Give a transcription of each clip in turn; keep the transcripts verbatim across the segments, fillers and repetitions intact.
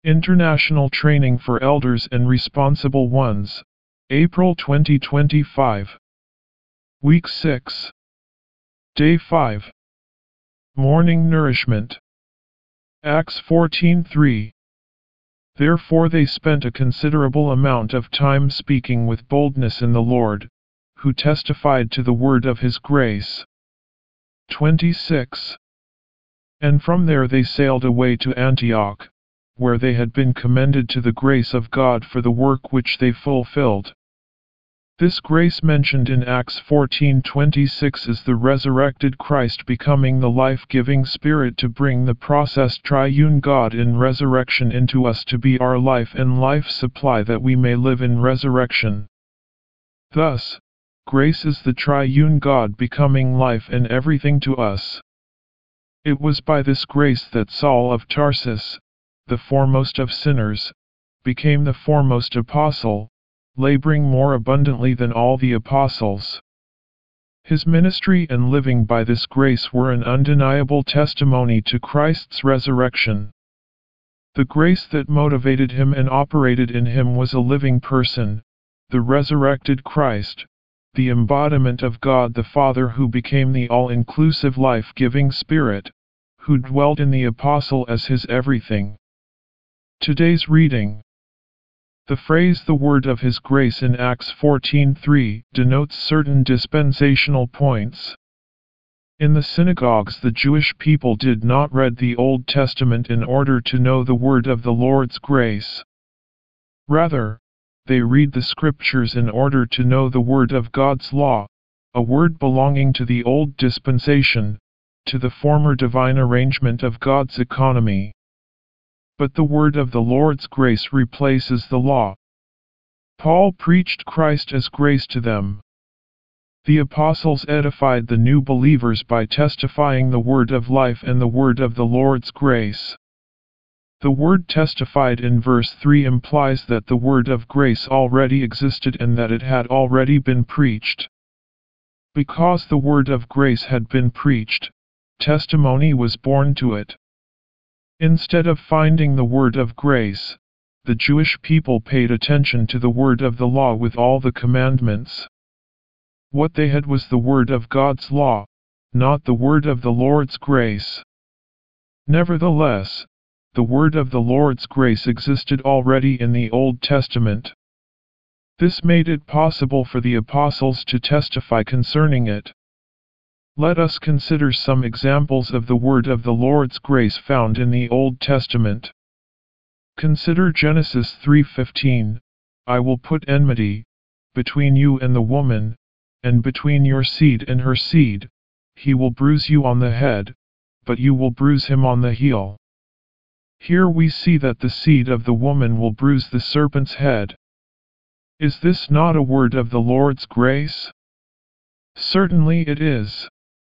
International Training for Elders and Responsible Ones, April twenty twenty-five. Week six. Day five. Morning Nourishment. Acts fourteen three. Therefore they spent a considerable amount of time speaking with boldness in the Lord, who testified to the word of his grace. twenty-six. And from there they sailed away to Antioch, where they had been commended to the grace of God for the work which they fulfilled. This grace mentioned in Acts fourteen twenty-six is the resurrected Christ becoming the life-giving Spirit to bring the processed triune God in resurrection into us to be our life and life supply that we may live in resurrection. Thus, grace is the triune God becoming life and everything to us. It was by this grace that Saul of Tarsus, the foremost of sinners, became the foremost apostle, laboring more abundantly than all the apostles. His ministry and living by this grace were an undeniable testimony to Christ's resurrection. The grace that motivated him and operated in him was a living person, the resurrected Christ, the embodiment of God the Father who became the all-inclusive life-giving Spirit, who dwelt in the apostle as his everything. Today's reading. The phrase "the word of his grace" in Acts fourteen three denotes certain dispensational points. In the synagogues the Jewish people did not read the Old Testament in order to know the word of the Lord's grace. Rather, they read the Scriptures in order to know the word of God's law, a word belonging to the Old Dispensation, to the former divine arrangement of God's economy. But the word of the Lord's grace replaces the law. Paul preached Christ as grace to them. The apostles edified the new believers by testifying the word of life and the word of the Lord's grace. The word testified in verse three implies that the word of grace already existed and that it had already been preached. Because the word of grace had been preached, testimony was borne to it. Instead of finding the word of grace, the Jewish people paid attention to the word of the law with all the commandments. What they had was the word of God's law, not the word of the Lord's grace. Nevertheless, the word of the Lord's grace existed already in the Old Testament. This made it possible for the apostles to testify concerning it. Let us consider some examples of the word of the Lord's grace found in the Old Testament. Consider Genesis three fifteen, "I will put enmity between you and the woman, and between your seed and her seed. He will bruise you on the head, but you will bruise him on the heel." Here we see that the seed of the woman will bruise the serpent's head. Is this not a word of the Lord's grace? Certainly it is.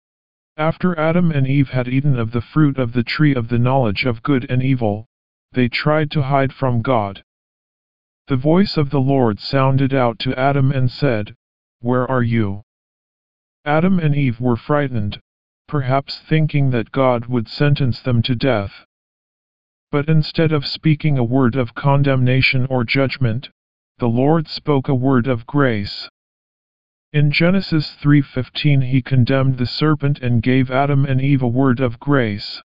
After Adam and Eve had eaten of the fruit of the tree of the knowledge of good and evil, they tried to hide from God. The voice of the Lord sounded out to Adam and said, "Where are you?" Adam and Eve were frightened, perhaps thinking that God would sentence them to death. But instead of speaking a word of condemnation or judgment, the Lord spoke a word of grace. In Genesis three fifteen he condemned the serpent and gave Adam and Eve a word of grace.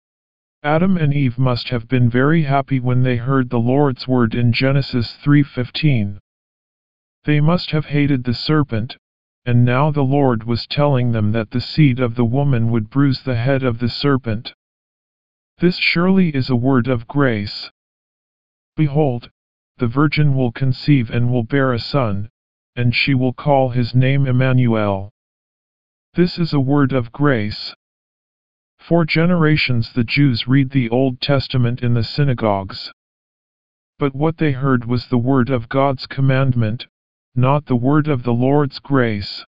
Adam and Eve must have been very happy when they heard the Lord's word in Genesis three fifteen. They must have hated the serpent, and now the Lord was telling them that the seed of the woman would bruise the head of the serpent. This surely is a word of grace. "Behold, the virgin will conceive and will bear a son, and she will call his name Emmanuel." This is a word of grace. For generations the Jews read the Old Testament in the synagogues. But what they heard was the word of God's commandment, not the word of the Lord's grace.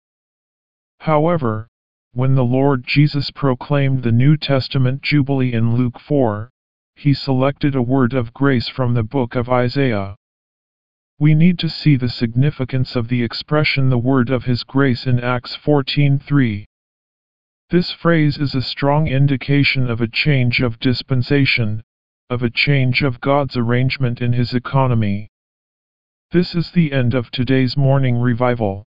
However, when the Lord Jesus proclaimed the New Testament Jubilee in Luke four, he selected a word of grace from the book of Isaiah. We need to see the significance of the expression "the word of his grace" in Acts fourteen three. This phrase is a strong indication of a change of dispensation, of a change of God's arrangement in His economy. This is the end of today's morning revival.